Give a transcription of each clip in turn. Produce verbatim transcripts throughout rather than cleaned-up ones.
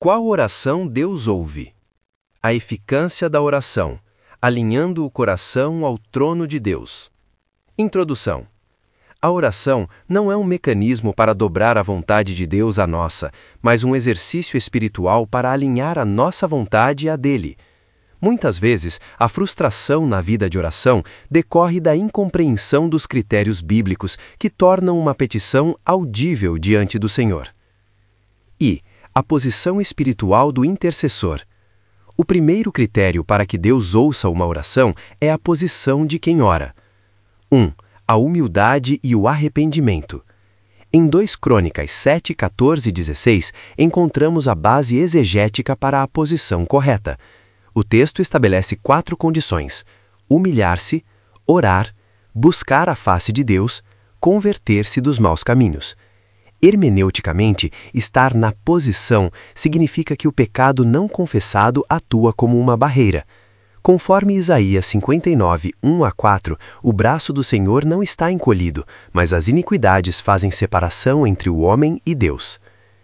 Qual oração Deus ouve? A eficácia da oração, alinhando o coração ao trono de Deus. Introdução. A oração não é um mecanismo para dobrar a vontade de Deus à nossa, mas um exercício espiritual para alinhar a nossa vontade à dele. Muitas vezes, a frustração na vida de oração decorre da incompreensão dos critérios bíblicos que tornam uma petição audível diante do Senhor. E a posição espiritual do intercessor. O primeiro critério para que Deus ouça uma oração é a posição de quem ora. um. A humildade e o arrependimento. Em dois Crônicas sete, quatorze e dezesseis, encontramos a base exegética para a posição correta. O texto estabelece quatro condições: humilhar-se, orar, buscar a face de Deus, converter-se dos maus caminhos. Hermeneuticamente, estar na posição significa que o pecado não confessado atua como uma barreira. Conforme Isaías cinquenta e nove, um a quatro, o braço do Senhor não está encolhido, mas as iniquidades fazem separação entre o homem e Deus.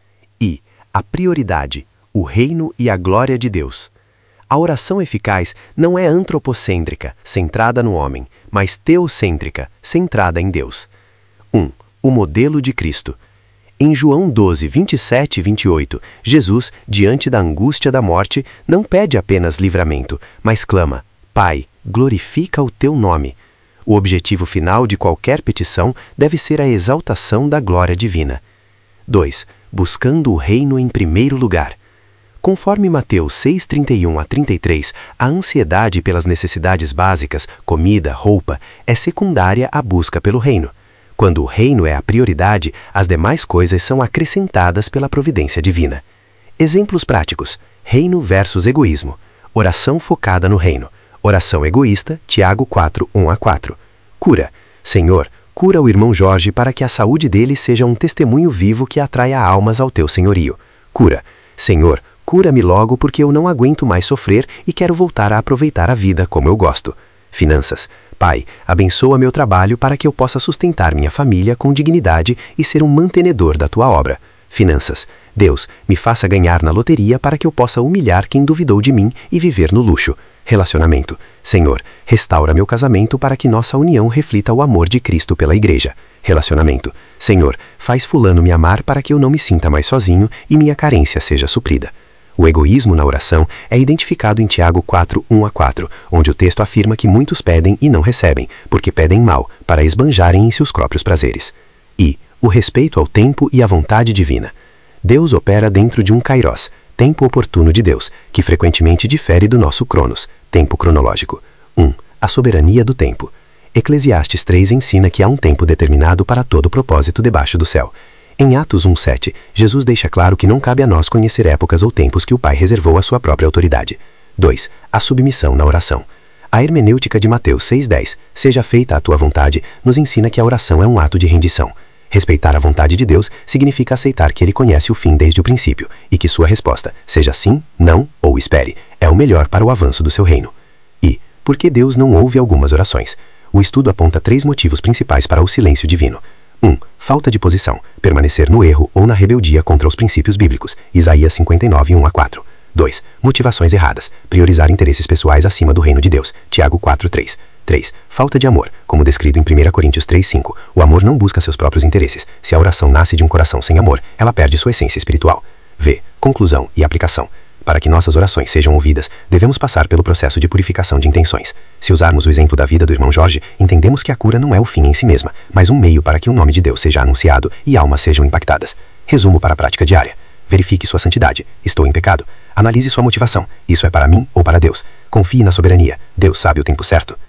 E a prioridade, o reino e a glória de Deus. A oração eficaz não é antropocêntrica, centrada no homem, mas teocêntrica, centrada em Deus. um. O modelo de Cristo. Em João doze, vinte e sete e vinte e oito, Jesus, diante da angústia da morte, não pede apenas livramento, mas clama: Pai, glorifica o teu nome. O objetivo final de qualquer petição deve ser a exaltação da glória divina. dois. Buscando o reino em primeiro lugar. Conforme Mateus seis, trinta e um a trinta e três, a ansiedade pelas necessidades básicas, comida, roupa, é secundária à busca pelo reino. Quando o reino é a prioridade, as demais coisas são acrescentadas pela providência divina. Exemplos práticos: reino versus egoísmo. Oração focada no reino. Oração egoísta, Tiago quatro, um a quatro. Cura. Senhor, cura o irmão Jorge para que a saúde dele seja um testemunho vivo que atraia almas ao teu senhorio. Cura. Senhor, cura-me logo porque eu não aguento mais sofrer e quero voltar a aproveitar a vida como eu gosto. Finanças. Pai, abençoa meu trabalho para que eu possa sustentar minha família com dignidade e ser um mantenedor da tua obra. Finanças. Deus, me faça ganhar na loteria para que eu possa humilhar quem duvidou de mim e viver no luxo. Relacionamento. Senhor, restaura meu casamento para que nossa união reflita o amor de Cristo pela igreja. Relacionamento. Senhor, faz fulano me amar para que eu não me sinta mais sozinho e minha carência seja suprida. O egoísmo na oração é identificado em Tiago quatro, um a quatro, onde o texto afirma que muitos pedem e não recebem, porque pedem mal, para esbanjarem em seus próprios prazeres. E o respeito ao tempo e à vontade divina. Deus opera dentro de um kairos, tempo oportuno de Deus, que frequentemente difere do nosso cronos, tempo cronológico. um. A soberania do tempo. Eclesiastes três ensina que há um tempo determinado para todo propósito debaixo do céu. Em Atos um, sete, Jesus deixa claro que não cabe a nós conhecer épocas ou tempos que o Pai reservou à sua própria autoridade. dois. A submissão na oração. A hermenêutica de Mateus seis, dez, seja feita a tua vontade, nos ensina que a oração é um ato de rendição. Respeitar a vontade de Deus significa aceitar que Ele conhece o fim desde o princípio, e que sua resposta, seja sim, não ou espere, é o melhor para o avanço do seu reino. E, por que Deus não ouve algumas orações? O estudo aponta três motivos principais para o silêncio divino. um. Falta de posição, permanecer no erro ou na rebeldia contra os princípios bíblicos, Isaías cinquenta e nove, um a quatro. dois. Motivações erradas, priorizar interesses pessoais acima do reino de Deus, Tiago quatro, três. três. Falta de amor, como descrito em primeira Coríntios três, cinco. O amor não busca seus próprios interesses. Se a oração nasce de um coração sem amor, ela perde sua essência espiritual. V. Conclusão e aplicação. Para que nossas orações sejam ouvidas, devemos passar pelo processo de purificação de intenções. Se usarmos o exemplo da vida do irmão Jorge, entendemos que a cura não é o fim em si mesma, mas um meio para que o nome de Deus seja anunciado e almas sejam impactadas. Resumo para a prática diária. Verifique sua santidade. Estou em pecado. Analise sua motivação. Isso é para mim ou para Deus? Confie na soberania. Deus sabe o tempo certo.